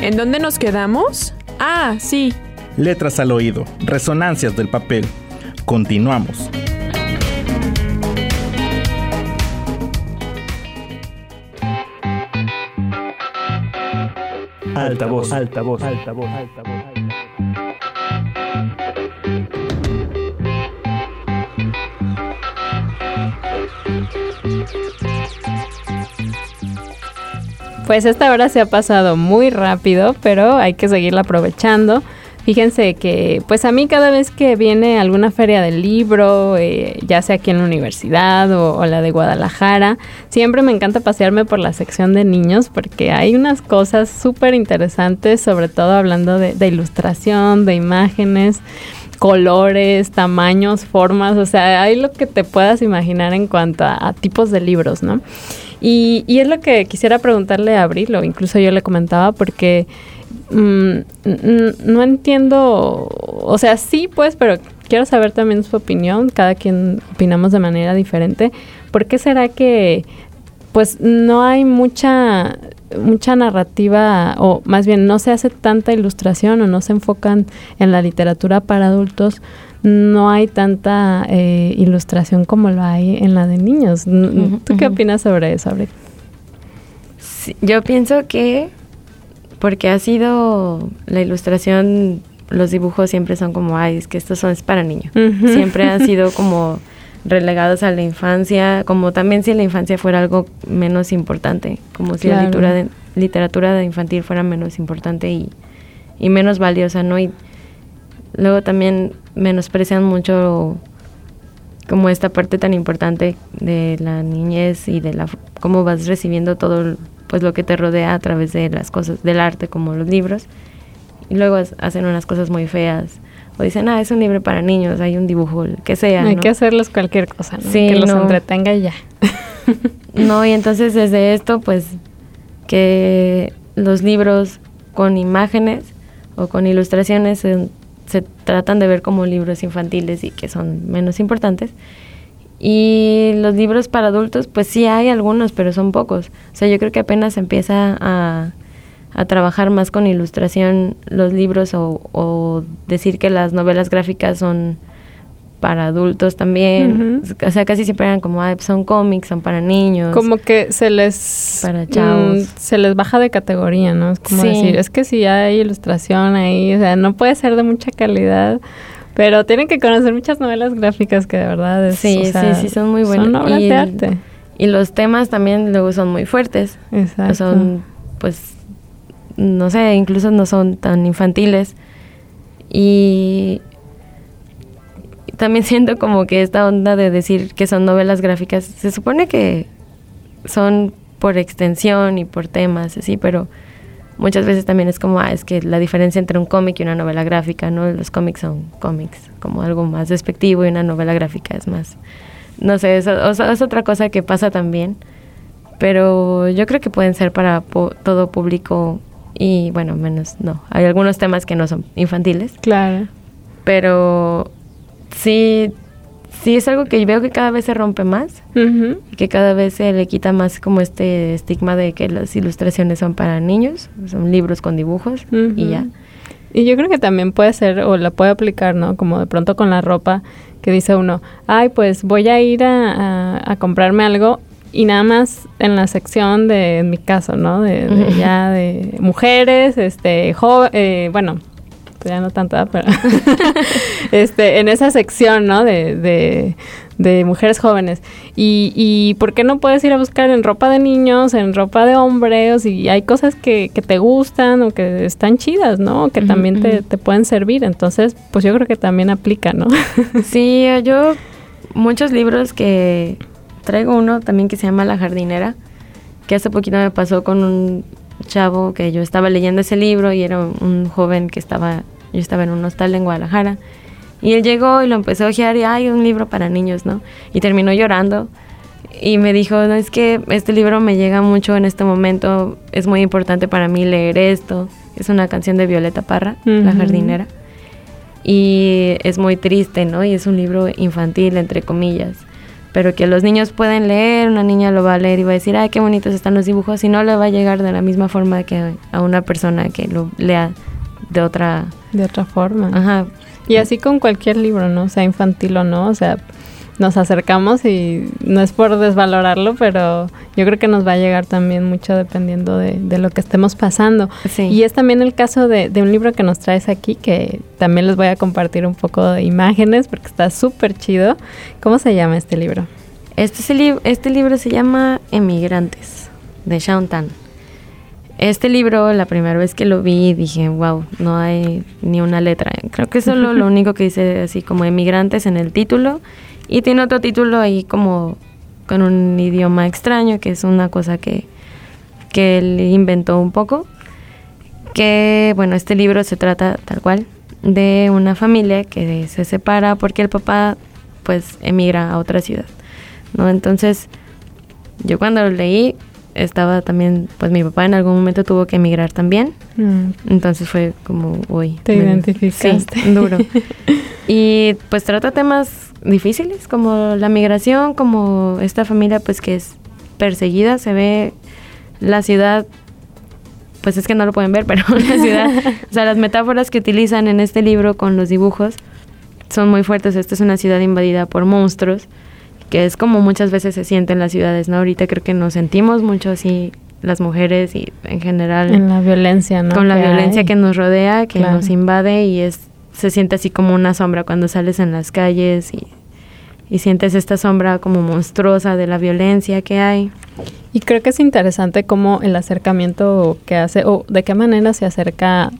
¿En dónde nos quedamos? Ah, sí. Letras al oído, resonancias del papel. Continuamos. Altavoz, altavoz, altavoz, altavoz. Pues esta hora se ha pasado muy rápido, pero hay que seguirla aprovechando. Fíjense que pues a mí cada vez que viene alguna feria del libro, ya sea aquí en la universidad o la de Guadalajara, siempre me encanta pasearme por la sección de niños porque hay unas cosas súper interesantes, sobre todo hablando de ilustración, de imágenes, colores, tamaños, formas, o sea, hay lo que te puedas imaginar en cuanto a tipos de libros, ¿no? Y es lo que quisiera preguntarle a Abril, o incluso yo le comentaba, porque no entiendo, o sea, sí pues, pero quiero saber también su opinión, cada quien opinamos de manera diferente. ¿Por qué será que pues no hay mucha narrativa, o más bien no se hace tanta ilustración o no se enfocan en la literatura para adultos? No hay tanta ilustración como lo hay en la de niños. ¿Tú qué opinas sobre eso, Abril? Sí, yo pienso que porque ha sido la ilustración, los dibujos siempre son como, ay, es que estos es para niños. Siempre han sido como relegados a la infancia, como también si la infancia fuera algo menos importante, como si la literatura de infantil fuera menos importante y menos valiosa, ¿no? Y luego también menosprecian mucho como esta parte tan importante de la niñez y de cómo vas recibiendo todo pues lo que te rodea a través de las cosas del arte, como los libros, y luego hacen unas cosas muy feas o dicen, es un libro para niños, hay un dibujo, que sea, hay ¿no? que hacerles cualquier cosa, ¿no? Sí, que los entretenga y ya. No, y entonces desde esto pues que los libros con imágenes o con ilustraciones se tratan de ver como libros infantiles y que son menos importantes. Y los libros para adultos, pues sí hay algunos, pero son pocos. O sea, yo creo que apenas empieza a trabajar más con ilustración los libros o decir que las novelas gráficas son para adultos también. O sea, casi siempre eran como, son cómics, son para niños. Como que se les... Para chavos. Se les baja de categoría, ¿no? Es como decir, es que si hay ilustración ahí, o sea, no puede ser de mucha calidad, pero tienen que conocer muchas novelas gráficas que de verdad es... Sí, o sea, sí, son muy buenas. Son obras de arte. Y los temas también luego son muy fuertes. Exacto. Son, pues, no sé, incluso no son tan infantiles. Y también siento como que esta onda de decir que son novelas gráficas, se supone que son por extensión y por temas, así, pero muchas veces también es como, es que la diferencia entre un cómic y una novela gráfica, ¿no? Los cómics son cómics, como algo más despectivo, y una novela gráfica es más, no sé, es otra cosa que pasa también, pero yo creo que pueden ser para todo público y, bueno, menos, no, hay algunos temas que no son infantiles. Claro. Pero sí es algo que veo que cada vez se rompe más, y que cada vez se le quita más como este estigma de que las ilustraciones son para niños, son libros con dibujos y ya. Y yo creo que también puede ser, o la puede aplicar, ¿no? Como de pronto con la ropa, que dice uno, pues voy a ir a comprarme algo, y nada más en la sección de, en mi caso, ¿no? De mujeres, bueno, ya no tanto, pero en esa sección, ¿no? De mujeres jóvenes. Y ¿por qué no puedes ir a buscar en ropa de niños, en ropa de hombres? Y hay cosas que te gustan o que están chidas, ¿no? Que también te pueden servir. Entonces, pues yo creo que también aplica, ¿no? Sí, yo muchos libros que traigo uno también que se llama La Jardinera, que hace poquito me pasó con un chavo que yo estaba leyendo ese libro y era un joven yo estaba en un hostal en Guadalajara, y él llegó y lo empezó a ojear y hay un libro para niños, ¿no? Y terminó llorando y me dijo, no, es que este libro me llega mucho en este momento, es muy importante para mí leer esto. Es una canción de Violeta Parra, La Jardinera, y es muy triste, ¿no? Y es un libro infantil, entre comillas, pero que los niños pueden leer, una niña lo va a leer y va a decir, ay, qué bonitos están los dibujos, y no le va a llegar de la misma forma que a una persona que lo lea de otra forma. Ajá. Y así con cualquier libro, ¿no? Sea infantil o no, o sea, nos acercamos y no es por desvalorarlo, pero yo creo que nos va a llegar también mucho dependiendo de lo que estemos pasando. Sí. Y es también el caso de un libro que nos traes aquí, que también les voy a compartir un poco de imágenes porque está súper chido. ¿Cómo se llama este libro? Este libro se llama Emigrantes, de Shaun Tan. Este libro, la primera vez que lo vi, dije, wow, no hay ni una letra. Creo que solo lo único que dice así como Emigrantes en el título. Y tiene otro título ahí como con un idioma extraño, que es una cosa que él inventó un poco. Que, bueno, este libro se trata tal cual de una familia que se separa porque el papá, pues, emigra a otra ciudad, ¿no? Entonces, yo cuando lo leí, estaba también, pues mi papá en algún momento tuvo que emigrar también. Entonces fue como, uy. Te identificaste. Sí, duro. Y pues trata temas difíciles como la migración, como esta familia pues que es perseguida. Se ve la ciudad, pues es que no lo pueden ver, pero la ciudad, o sea, las metáforas que utilizan en este libro con los dibujos son muy fuertes. Esta es una ciudad invadida por monstruos, que es como muchas veces se siente en las ciudades, ¿no? Ahorita creo que nos sentimos mucho así las mujeres y en general en la violencia, ¿no? Con la violencia que nos rodea, que nos invade, y se siente así como una sombra cuando sales en las calles y sientes esta sombra como monstruosa de la violencia que hay. Y creo que es interesante cómo el acercamiento que hace, o de qué manera se acerca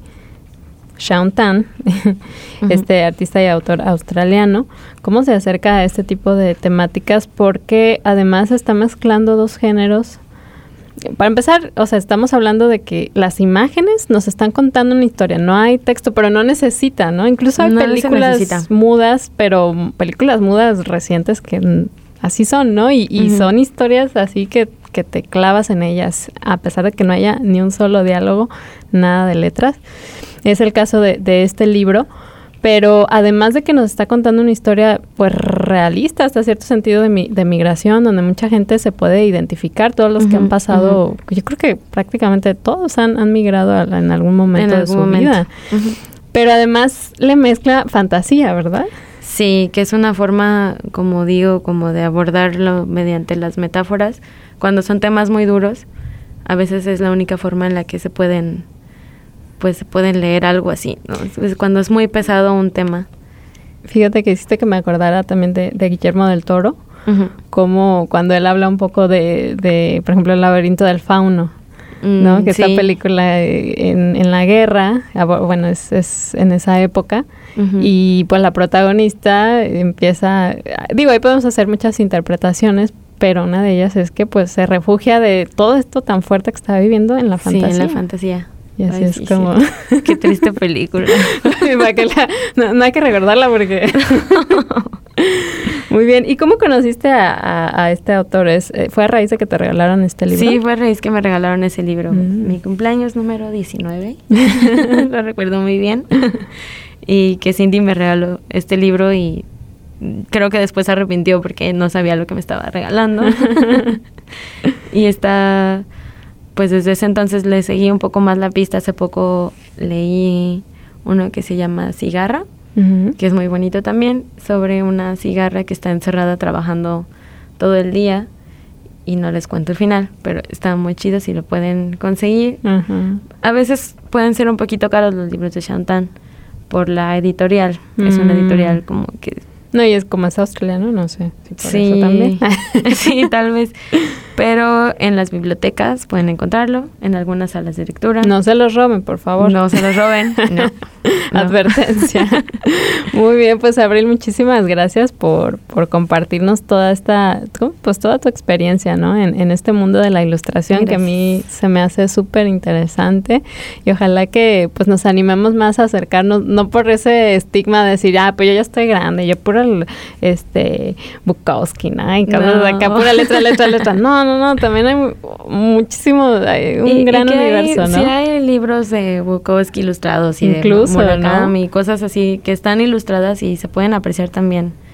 Shaun Tan, este artista y autor australiano, cómo se acerca a este tipo de temáticas, porque además está mezclando dos géneros. Para empezar, o sea, estamos hablando de que las imágenes nos están contando una historia, no hay texto, pero no necesita, ¿no? Incluso hay películas mudas, pero películas mudas recientes que así son, ¿no? Y son historias así que te clavas en ellas, a pesar de que no haya ni un solo diálogo, nada de letras. Es el caso de este libro, pero además de que nos está contando una historia pues realista hasta cierto sentido de migración, donde mucha gente se puede identificar, todos los que han pasado, yo creo que prácticamente todos han migrado en algún momento de su vida. Pero además le mezcla fantasía, ¿verdad? Sí, que es una forma, como digo, como de abordarlo mediante las metáforas. Cuando son temas muy duros, a veces es la única forma en la que se pueden leer algo así, ¿no? Es cuando es muy pesado un tema. Fíjate que hiciste que me acordara también de Guillermo del Toro, como cuando él habla un poco de por ejemplo, El laberinto del fauno, ¿no? Que esta película en la guerra, bueno, es en esa época, y pues la protagonista empieza, digo, ahí podemos hacer muchas interpretaciones, pero una de ellas es que pues se refugia de todo esto tan fuerte que está viviendo en la fantasía. Sí, en la fantasía. Y así es como... Sí. Qué triste película. No hay que recordarla porque... Muy bien. ¿Y cómo conociste a este autor? ¿Fue a raíz de que te regalaron este libro? Sí, fue a raíz que me regalaron ese libro. Mi cumpleaños número 19. Lo recuerdo muy bien. Y que Cindy me regaló este libro y creo que después se arrepintió porque no sabía lo que me estaba regalando. Y está... Pues desde ese entonces le seguí un poco más la pista. Hace poco leí uno que se llama Cigarra, que es muy bonito también, sobre una cigarra que está encerrada trabajando todo el día, y no les cuento el final, pero está muy chido si lo pueden conseguir. A veces pueden ser un poquito caros los libros de Shaun Tan por la editorial. Es una editorial como que... No, y es como es australiano, no sé si por eso también. Sí, tal vez. Pero en las bibliotecas pueden encontrarlo, en algunas salas de lectura. No se los roben, por favor. No se los roben, no. Advertencia. Muy bien, pues Abril, muchísimas gracias por compartirnos toda toda tu experiencia, ¿no? En este mundo de la ilustración, que a mí se me hace súper interesante, y ojalá que pues nos animemos más a acercarnos, no por ese estigma de decir, pues yo ya estoy grande, yo pura Bukowski, ¿no? Y acá pura letra. No, también hay muchísimo, un gran universo, ¿no? Sí hay libros de Bukowski ilustrados y incluso, de Murakami, ¿no? Cosas así que están ilustradas y se pueden apreciar también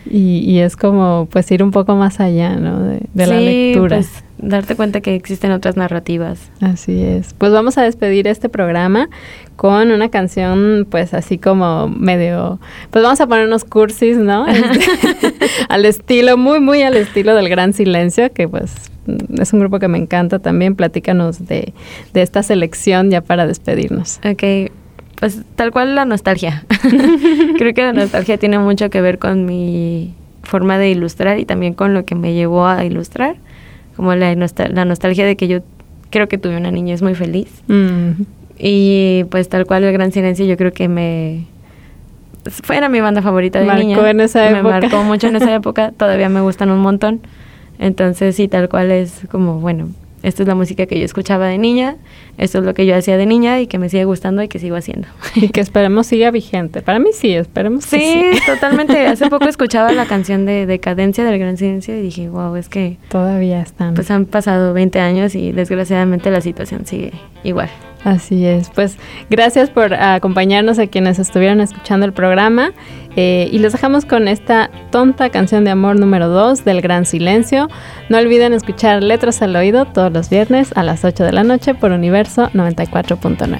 Y es como pues ir un poco más allá, ¿no? De la lectura. Pues darte cuenta que existen otras narrativas. Así es. Pues vamos a despedir este programa con una canción pues así como medio, pues vamos a poner unos cursis, ¿no? Al estilo, muy al estilo del Gran Silencio, que pues es un grupo que me encanta también. Platícanos de esta selección ya para despedirnos. Ok, pues tal cual la nostalgia. Creo que la nostalgia tiene mucho que ver con mi forma de ilustrar y también con lo que me llevó a ilustrar. Como la nostalgia de que yo creo que tuve una niñez muy feliz. Y pues tal cual el Gran Silencio yo creo que era mi banda favorita de niña. En esa época. Me marcó mucho en esa época. Todavía me gustan un montón. Entonces sí, tal cual es como, bueno, esta es la música que yo escuchaba de niña, esto es lo que yo hacía de niña y que me sigue gustando y que sigo haciendo. Y que esperemos siga vigente. Para mí sí, esperemos que sí. Sí, totalmente. Hace poco escuchaba la canción de Decadencia del Gran Silencio y dije, wow, es que... Todavía están. Pues han pasado 20 años y desgraciadamente la situación sigue igual. Así es, pues gracias por acompañarnos a quienes estuvieron escuchando el programa y los dejamos con esta tonta canción de amor número 2 del Gran Silencio. No olviden escuchar Letras al Oído todos los viernes a las 8 de la noche por Universo 94.9.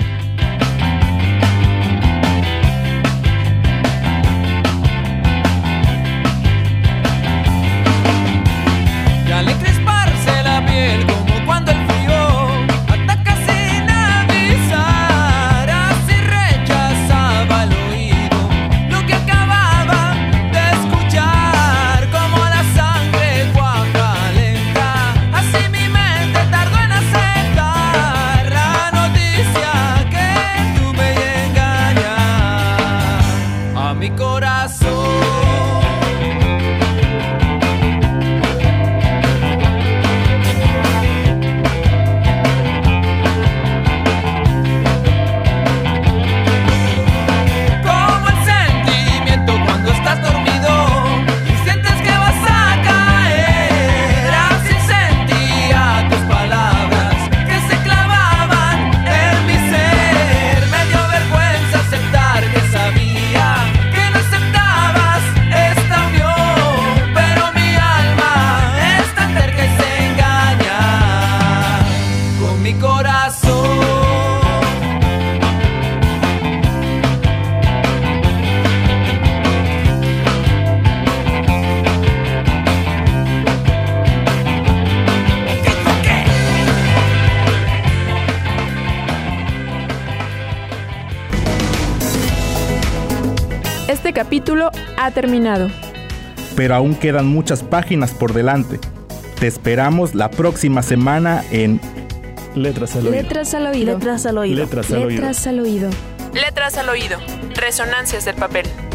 Este capítulo ha terminado. Pero aún quedan muchas páginas por delante. Te esperamos la próxima semana en Letras al Oído. Letras al Oído. Letras al Oído. Letras al Oído. Letras al Oído. Resonancias del papel.